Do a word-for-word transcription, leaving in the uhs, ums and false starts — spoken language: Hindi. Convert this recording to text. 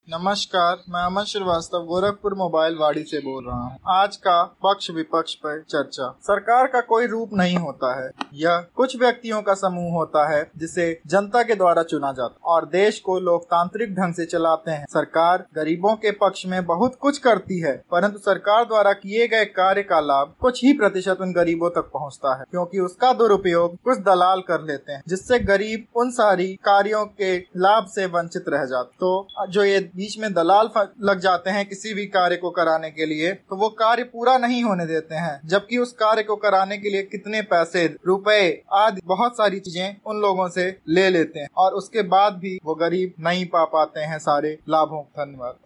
नमस्कार, मैं अमन श्रीवास्तव गोरखपुर मोबाइल वाड़ी से बोल रहा हूँ। आज का पक्ष विपक्ष पर चर्चा। सरकार का कोई रूप नहीं होता है, यह कुछ व्यक्तियों का समूह होता है जिसे जनता के द्वारा चुना जाता और देश को लोकतांत्रिक ढंग से चलाते हैं। सरकार गरीबों के पक्ष में बहुत कुछ करती है, परंतु सरकार द्वारा किए गए कार्य का लाभ कुछ ही प्रतिशत उन गरीबों तक पहुँचता है, क्योंकि उसका दुरुपयोग कुछ दलाल कर लेते हैं, जिससे गरीब उन सारी कार्यों के लाभ से वंचित रह जाते। तो जो ये बीच में दलाल लग जाते हैं किसी भी कार्य को कराने के लिए, तो वो कार्य पूरा नहीं होने देते हैं, जबकि उस कार्य को कराने के लिए कितने पैसे, रुपए आदि बहुत सारी चीजें उन लोगों से ले लेते हैं और उसके बाद भी वो गरीब नहीं पा पाते हैं सारे लाभों। धन्यवाद।